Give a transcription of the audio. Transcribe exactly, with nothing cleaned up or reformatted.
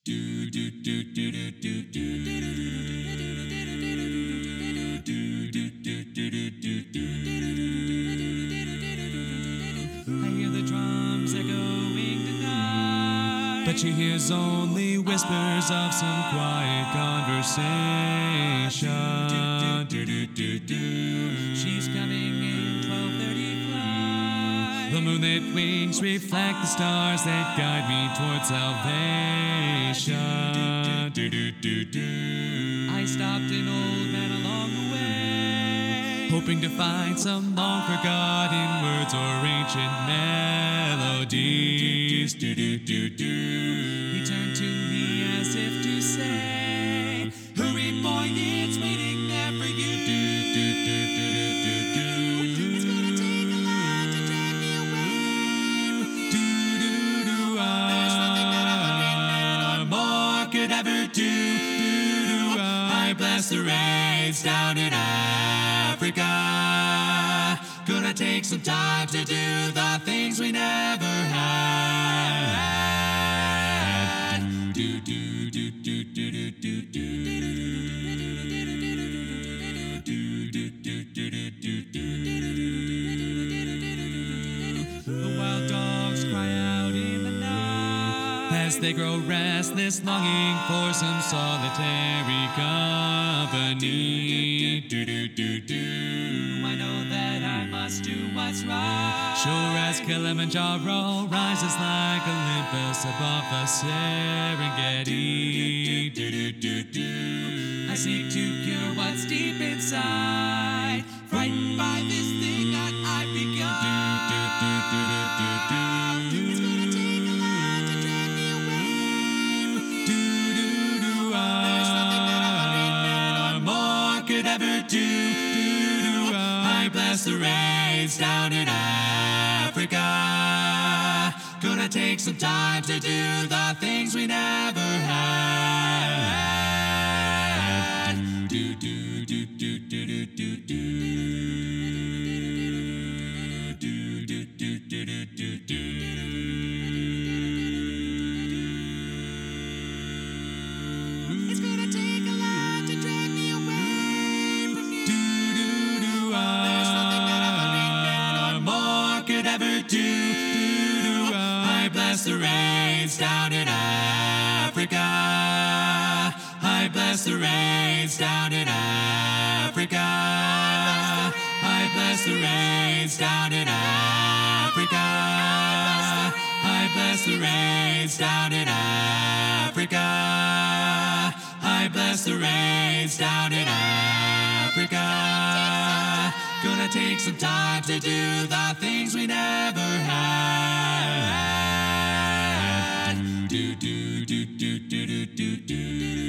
hear the drums echoing tonight, but she hears only whispers of some quiet conversation. She's coming in twelve thirty flight. The moonlit wings reflect the stars that guide me towards salvation. I stopped an old man along the way, hoping to find some long forgotten words or ancient melodies. He turned to me as if to say, hurry boy, it's waiting there for you. It's gonna take a lot to drag me away from you. There's nothing that a hundred men or more could ever do. I bless the rains down in Africa. Gonna take some time to do the things we never had. Do do do do do do do do. The wild dogs cry out in the night as they grow restless, longing for some solitary company. Do do do do. I know that I must do what's right. Sure as Kilimanjaro rises like Olympus above the Serengeti. Do do do do. I seek to cure what's deep inside, frightened by this thing that I've begun. Do do do do do do. It's gonna take a lot to drag me away from you. Do do do. There's nothing that a hundred men or more could ever do. Do do. I bless the rains down in Africa. Gonna take some time to do the things we never had. Do do do do do do do do. Do do do do do do do. It's gonna take a lot to drag me away from you. Do do do. There's nothing that a hundred men or more could ever do. Do do. I bless the rains down in Africa. I bless the rains down in Africa. I bless the rains down in Africa. I bless the rains down in Africa. I bless the rains down in Africa. Gonna take some time to do the things we never had. Do do do do do do do do.